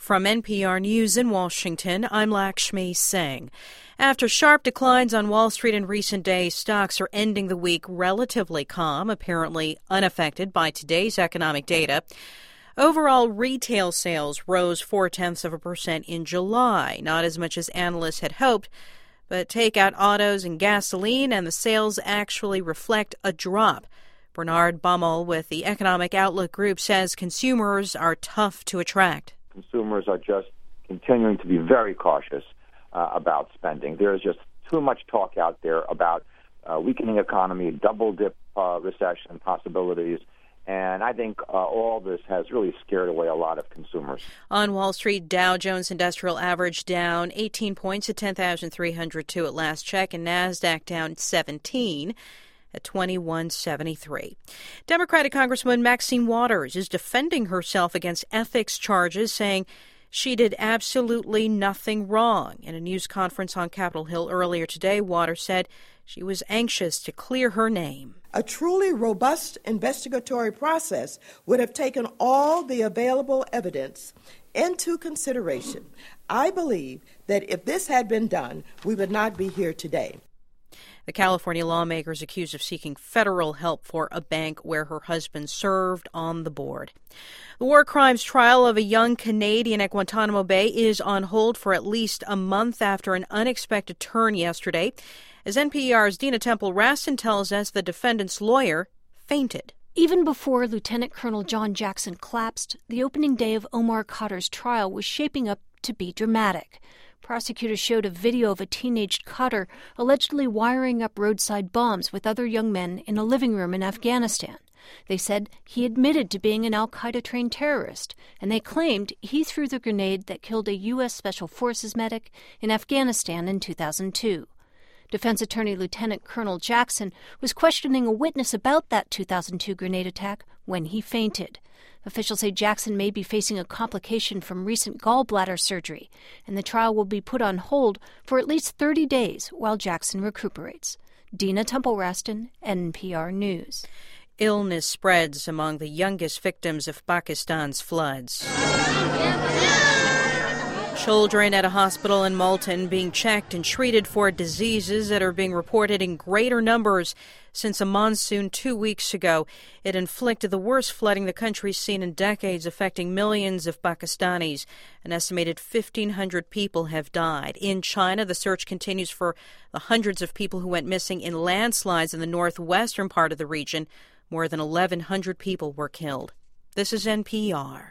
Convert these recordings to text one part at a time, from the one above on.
From NPR News in Washington, I'm Lakshmi Singh. After sharp declines on Wall Street in recent days, stocks are ending the week relatively calm, apparently unaffected by today's economic data. Overall, retail sales rose 0.4% in July, not as much as analysts had hoped, but take out autos and gasoline, and the sales actually reflect a drop. Bernard Baumol with the Economic Outlook Group says consumers are tough to attract. Consumers are just continuing to be very cautious about spending. There is just too much talk out there about weakening economy, double-dip recession possibilities, and I think all this has really scared away a lot of consumers. On Wall Street, Dow Jones Industrial Average down 18 points at 10,302 at last check, and NASDAQ down 17 at 2173. Democratic Congresswoman Maxine Waters is defending herself against ethics charges, saying she did absolutely nothing wrong. In a news conference on Capitol Hill earlier today, Waters said she was anxious to clear her name. A truly robust investigatory process would have taken all the available evidence into consideration. I believe that if this had been done, we would not be here today. The California lawmakers accused of seeking federal help for a bank where her husband served on the board. The war crimes trial of a young Canadian at Guantanamo Bay is on hold for at least a month after an unexpected turn yesterday. As NPR's Dina Temple-Raston tells us, the defendant's lawyer fainted. Even before Lieutenant Colonel John Jackson collapsed, the opening day of Omar Khadr's trial was shaping up to be dramatic. Prosecutors showed a video of a teenage Khadr allegedly wiring up roadside bombs with other young men in a living room in Afghanistan. They said he admitted to being an al-Qaeda-trained terrorist, and they claimed he threw the grenade that killed a U.S. Special Forces medic in Afghanistan in 2002. Defense attorney Lieutenant Colonel Jackson was questioning a witness about that 2002 grenade attack when he fainted. Officials say Jackson may be facing a complication from recent gallbladder surgery, and the trial will be put on hold for at least 30 days while Jackson recuperates. Dina Temple-Raston, NPR News. Illness spreads among the youngest victims of Pakistan's floods. Children at a hospital in Multan being checked and treated for diseases that are being reported in greater numbers since a monsoon 2 weeks ago. It inflicted the worst flooding the country's seen in decades, affecting millions of Pakistanis. An estimated 1,500 people have died. In China, the search continues for the hundreds of people who went missing in landslides in the northwestern part of the region. More than 1,100 people were killed. This is NPR.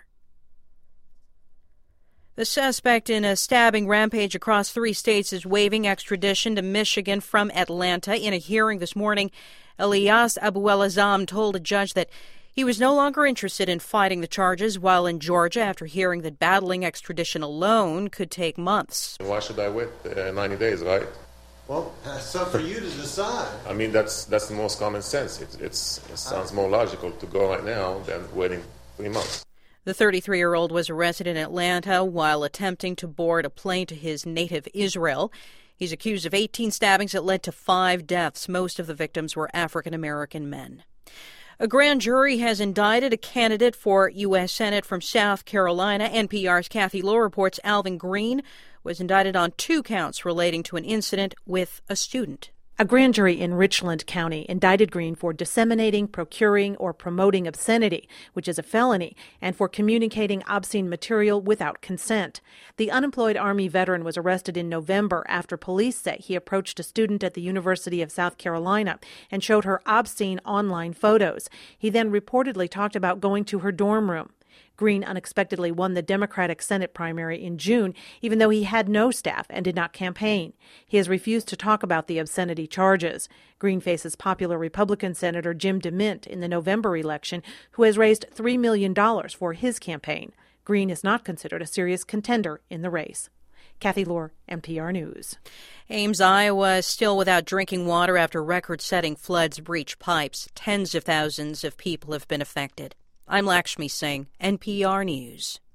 The suspect in a stabbing rampage across 3 states is waiving extradition to Michigan from Atlanta. In a hearing this morning, Elias Abu El-Azam told a judge that he was no longer interested in fighting the charges while in Georgia after hearing that battling extradition alone could take months. Why should I wait 90 days, right? Well, that's up for you to decide. I mean, that's the most common sense. It sounds more logical to go right now than waiting 3 months. The 33-year-old was arrested in Atlanta while attempting to board a plane to his native Israel. He's accused of 18 stabbings that led to 5 deaths. Most of the victims were African-American men. A grand jury has indicted a candidate for U.S. Senate from South Carolina. NPR's Kathy Lohr reports Alvin Green was indicted on 2 counts relating to an incident with a student. A grand jury in Richland County indicted Green for disseminating, procuring, or promoting obscenity, which is a felony, and for communicating obscene material without consent. The unemployed Army veteran was arrested in November after police say he approached a student at the University of South Carolina and showed her obscene online photos. He then reportedly talked about going to her dorm room. Green unexpectedly won the Democratic Senate primary in June, even though he had no staff and did not campaign. He has refused to talk about the obscenity charges. Green faces popular Republican Senator Jim DeMint in the November election, who has raised $3 million for his campaign. Green is not considered a serious contender in the race. Kathy Lohr, NPR News. Ames, Iowa is still without drinking water after record-setting floods breach pipes. Tens of thousands of people have been affected. I'm Lakshmi Singh, NPR News.